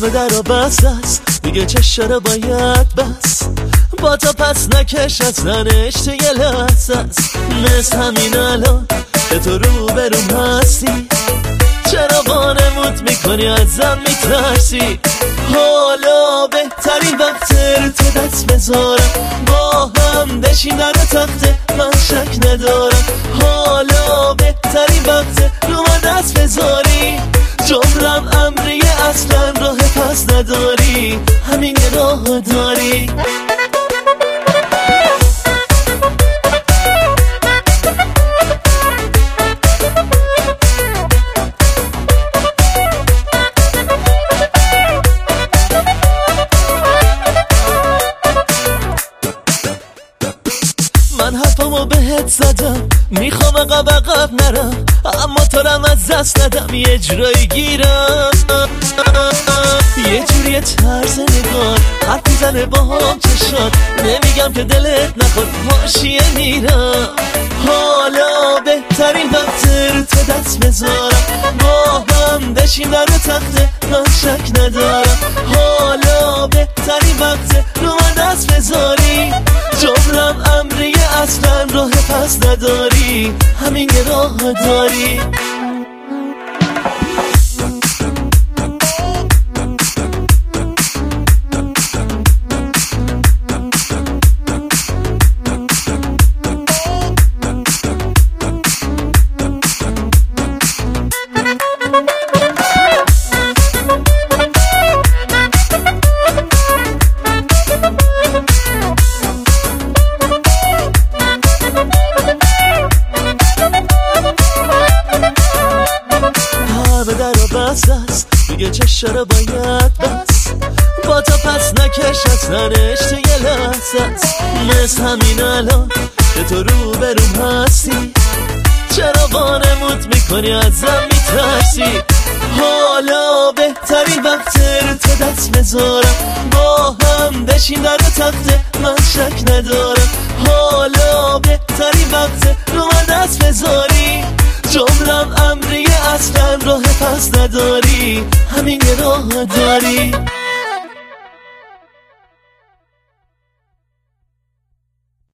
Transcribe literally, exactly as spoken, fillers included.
همه در رو بس است دیگه چشم رو باید بس با تا پس نکش از زنش تو یه لحظه است مثل همین الان که تو رو بروم هستی چرا وانمود میکنی ازم میترسی حالا بهترین وقت رو تو دست بذارم با هم بشینن رو تخته من شک ندارم حالا بهترین وقت رو من دست بذاری جمرم امریه اصلا راه پس نداری همین یه راه داری من حرفمو بهت زدم میخوام عقب عقب نرم اما تو رم از دست ندم یه جورایی گیرم یه جوری طرز نگاه حرف میزنه با هم چشات نمیگم که دلت نخواد حاشیه میرم حالا بهترین وقت رو تو دست بذارم با هم بشینن رو تخته من شک ندارم حالا بهترین وقت رو من دست بذاری جمرم امریه اصلا راه پس نداری همین یه راه داری در رو بس است دیگه چشم رو باید بس با تا پس نکش از زنش تو یه لحظه است مثل همین الان که تو رو بروم هستی چرا وانمود میکنی ازم میترسی حالا بهترین وقت رو تو دست بذارم با هم بشینن رو تخته من شک ندارم حالا بهترین وقت رو من دست بذاری جمرم امریه اصلا راه پس نداری همین یه راه داری